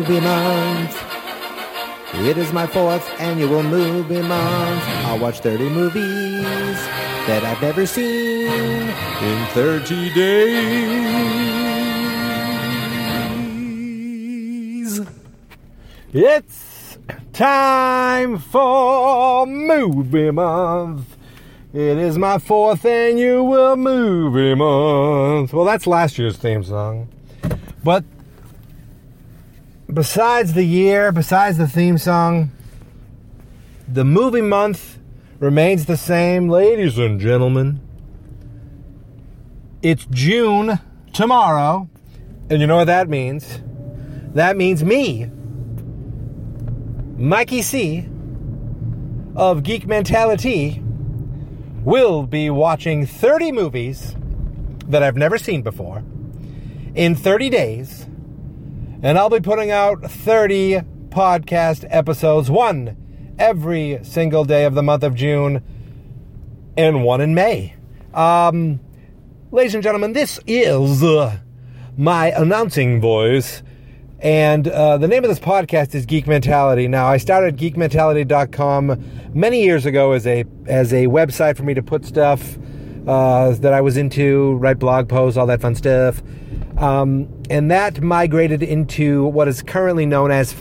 movie month. It is my 4th annual movie month. I'll watch 30 movies that I've never seen in 30 days. It's time for movie month. It is my 4th annual movie month. Well, that's last year's theme song. But besides the theme song, the movie month remains the same, ladies and gentlemen. It's June tomorrow, and you know what that means? That means me, Mikey C. of Geek Mentality, will be watching 30 movies that I've never seen before in 30 days. And I'll be putting out 30 podcast episodes, one every single day of the month of June and one in May. Ladies and gentlemen, this is my announcing voice. And the name of this podcast is Geek Mentality. Now, I started geekmentality.com many years ago as a website for me to put stuff that I was into, write blog posts, all that fun stuff. And that migrated into what is currently known as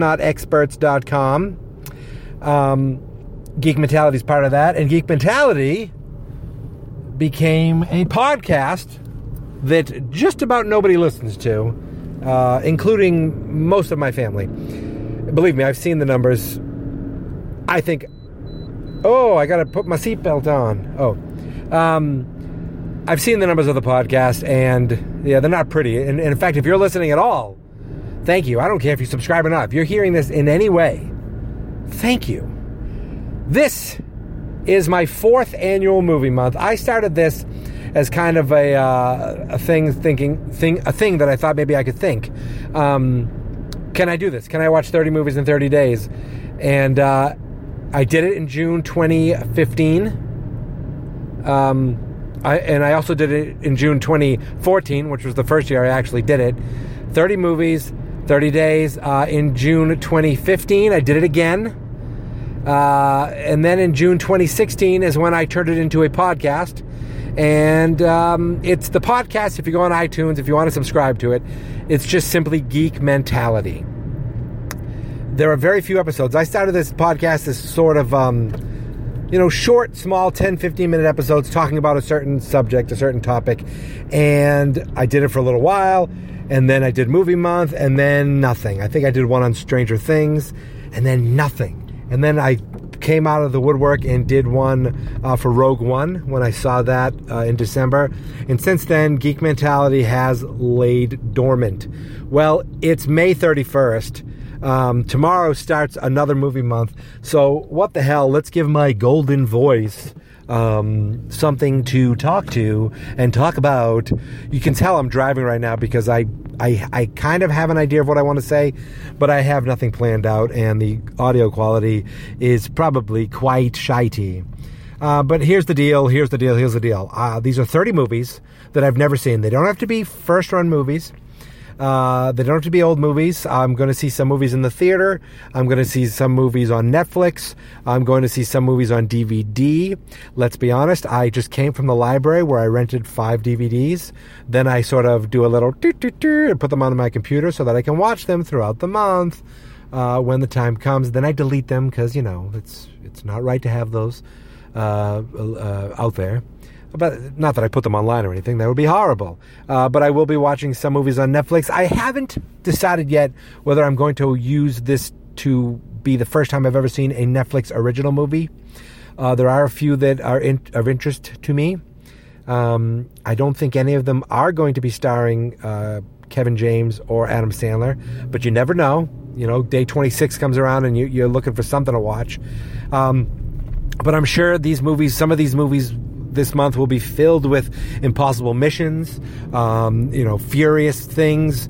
fansnotexperts.com. Geek Mentality is part of that. And Geek Mentality became a podcast that just about nobody listens to, including most of my family. Believe me, I've seen the numbers. I think, I got to put my seatbelt on. I've seen the numbers of the podcast, and yeah, they're not pretty. And in fact, if you're listening at all, thank you. I don't care if you subscribe or not. If you're hearing this in any way, thank you. This is my 4th annual movie month. I started this as kind of a thing that I thought maybe I could think. Can I do this? Can I watch 30 movies in 30 days? And I did it in June 2015. I also did it in June 2014, which was the first year I actually did it. 30 movies, 30 days. In June 2015, I did it again. And then in June 2016 is when I turned it into a podcast. And it's the podcast, if you go on iTunes, if you want to subscribe to it, it's just simply Geek Mentality. There are very few episodes. I started this podcast as sort of... short, small, 10, 15-minute episodes talking about a certain subject, a certain topic. And I did it for a little while. And then I did Movie Month. And then nothing. I think I did one on Stranger Things. And then nothing. And then I came out of the woodwork and did one for Rogue One when I saw that in December. And since then, Geek Mentality has laid dormant. Well, it's May 31st. Tomorrow starts another movie month. So what the hell? Let's give my golden voice something to talk to and talk about. You can tell I'm driving right now because I kind of have an idea of what I want to say, but I have nothing planned out, and the audio quality is probably quite shitey. But here's the deal. These are 30 movies that I've never seen. They don't have to be first-run movies. They don't have to be old movies. I'm going to see some movies in the theater. I'm going to see some movies on Netflix. I'm going to see some movies on DVD. Let's be honest, I just came from the library where I rented 5 DVDs. Then I sort of do a little and put them on my computer so that I can watch them throughout the month when the time comes. Then I delete them because, it's not right to have those out there. But not that I put them online or anything. That would be horrible. But I will be watching some movies on Netflix. I haven't decided yet whether I'm going to use this to be the first time I've ever seen a Netflix original movie. There are a few that are of interest to me. I don't think any of them are going to be starring Kevin James or Adam Sandler. But you never know. Day 26 comes around and you're looking for something to watch. But I'm sure some of these movies this month will be filled with impossible missions, furious things.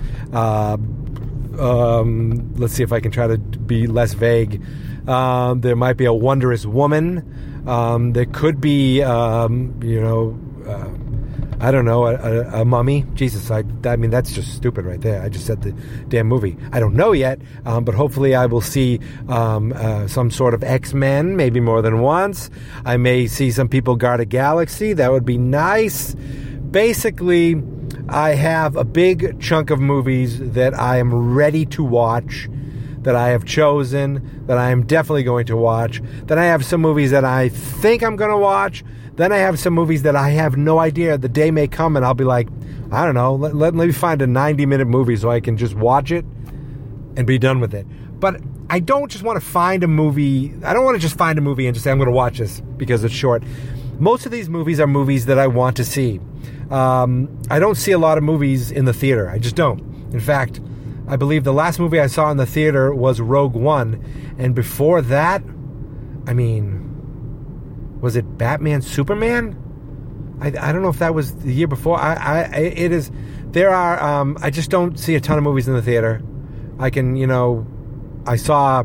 Let's see if I can try to be less vague. There might be a wondrous woman. There could be, I don't know, a mummy. Jesus, I mean, that's just stupid right there. I just said the damn movie. I don't know yet, but hopefully I will see some sort of X-Men, maybe more than once. I may see some people guard a galaxy. That would be nice. Basically, I have a big chunk of movies that I am ready to watch, that I have chosen, that I am definitely going to watch. Then I have some movies that I think I'm going to watch. Then I have some movies that I have no idea. The day may come and I'll be like, I don't know, let me find a 90-minute movie so I can just watch it and be done with it. But I don't just want to find a movie. I don't want to just find a movie and just say, I'm going to watch this because it's short. Most of these movies are movies that I want to see. I don't see a lot of movies in the theater. I just don't. In fact, I believe the last movie I saw in the theater was Rogue One. And before that, I mean, was it Batman Superman? I don't know if that was the year before. It is. There are. I just don't see a ton of movies in the theater. I can, I saw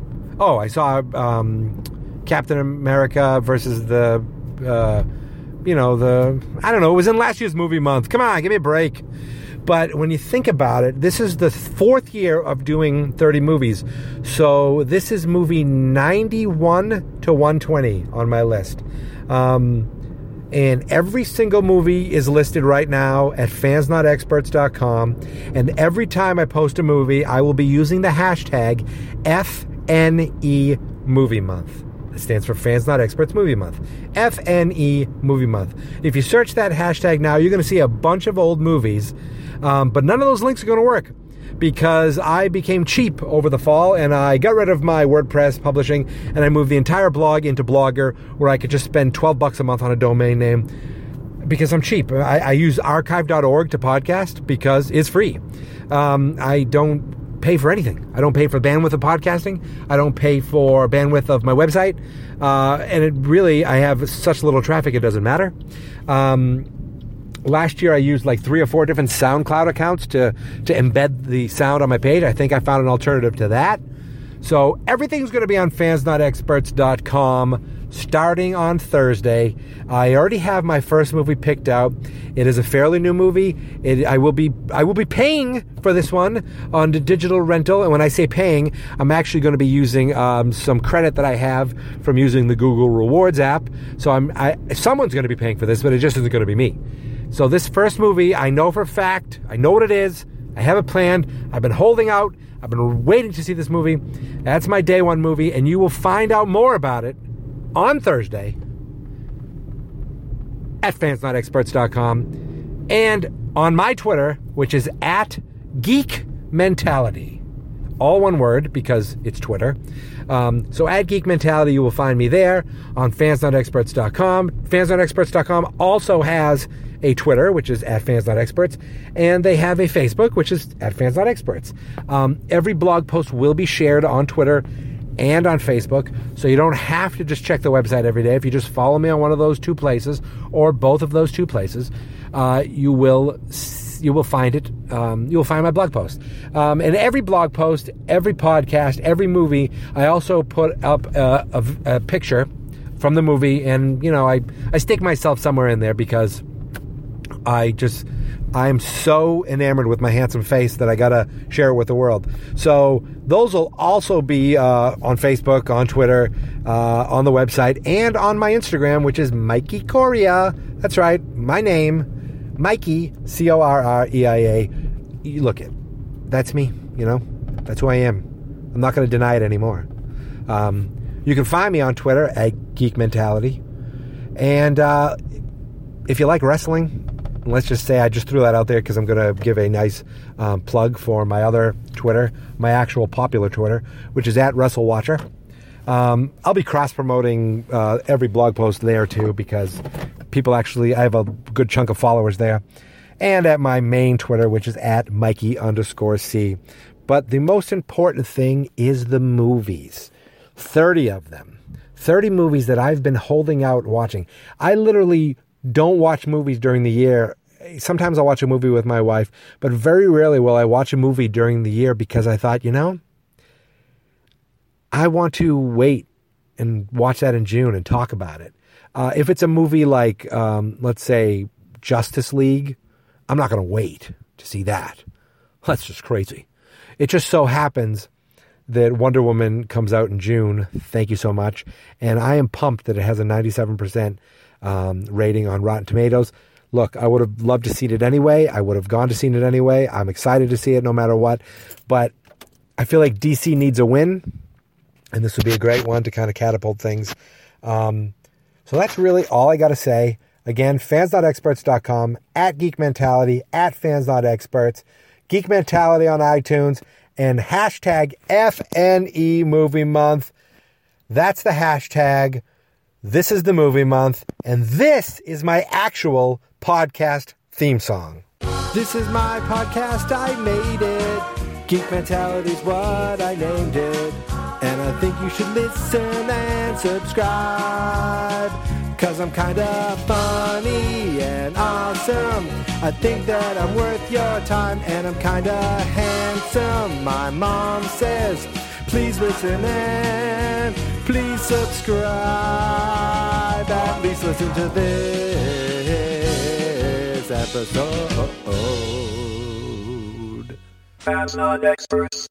Captain America versus the, I don't know. It was in last year's movie month. Come on, give me a break. But when you think about it, this is the 4th year of doing 30 movies. So this is movie 91 to 120 on my list. And every single movie is listed right now at fansnotexperts.com. And every time I post a movie, I will be using the hashtag FNE Movie Month. It stands for Fans Not Experts Movie Month. FNE Movie Month. If you search that hashtag now, you're going to see a bunch of old movies. But none of those links are going to work because I became cheap over the fall and I got rid of my WordPress publishing and I moved the entire blog into Blogger where I could just spend $12 a month on a domain name because I'm cheap. I use archive.org to podcast because it's free. I don't pay for anything. I don't pay for bandwidth of podcasting. I don't pay for bandwidth of my website. And it really, I have such little traffic, it doesn't matter. Last year, I used like 3 or 4 different SoundCloud accounts to embed the sound on my page. I think I found an alternative to that. So everything's going to be on fansnotexperts.com starting on Thursday. I already have my first movie picked out. It is a fairly new movie. I will be paying for this one on the digital rental. And when I say paying, I'm actually going to be using some credit that I have from using the Google Rewards app. So someone's going to be paying for this, but it just isn't going to be me. So this first movie, I know for a fact, I know what it is, I have it planned, I've been holding out, I've been waiting to see this movie. That's my day one movie, and you will find out more about it on Thursday at fansnotexperts.com and on my Twitter, which is at Geek Mentality. All one word because it's Twitter. So at Geek Mentality, you will find me there on fansnotexperts.com. Fansnotexperts.com also has a Twitter, which is at fansnotexperts, and they have a Facebook, which is at fansnotexperts. Every blog post will be shared on Twitter and on Facebook, so you don't have to just check the website every day. If you just follow me on one of those 2 places or both of those 2 places, you will find it. You will find my blog post. And every blog post, every podcast, every movie, I also put up a picture from the movie, and I stick myself somewhere in there because I'm so enamored with my handsome face that I gotta share it with the world. So those will also be on Facebook, on Twitter, on the website, and on my Instagram, which is Mikey Coria. That's right, my name, Mikey, Correia. Look it, that's me. That's who I am. I'm not going to deny it anymore. You can find me on Twitter at Geek Mentality, and if you like wrestling. Let's just say I just threw that out there because I'm going to give a nice plug for my other Twitter, my actual popular Twitter, which is at WrestleWatcher. I'll be cross-promoting every blog post there, too, because I have a good chunk of followers there. And at my main Twitter, which is at Mikey_C. But the most important thing is the movies. 30 of them. 30 movies that I've been holding out watching. I literally don't watch movies during the year. Sometimes I'll watch a movie with my wife, but very rarely will I watch a movie during the year because I thought, I want to wait and watch that in June and talk about it. If it's a movie like, let's say, Justice League, I'm not going to wait to see that. That's just crazy. It just so happens that Wonder Woman comes out in June. Thank you so much. And I am pumped that it has a 97% rating on Rotten Tomatoes. Look, I would have loved to see it anyway. I would have gone to see it anyway. I'm excited to see it no matter what. But I feel like DC needs a win, and this would be a great one to kind of catapult things. So that's really all I got to say. Again, fans.experts.com, at Geek Mentality, at fans.experts, Geek Mentality on iTunes, and hashtag FNE Movie Month. That's the hashtag. This is the movie month, and this is my actual podcast theme song. This is my podcast, I made it. Geek Mentality's what I named it. And I think you should listen and subscribe, 'cause I'm kinda funny and awesome. I think that I'm worth your time, and I'm kinda handsome. My mom says, please listen and please subscribe. At least listen to this episode. Fans Not Experts.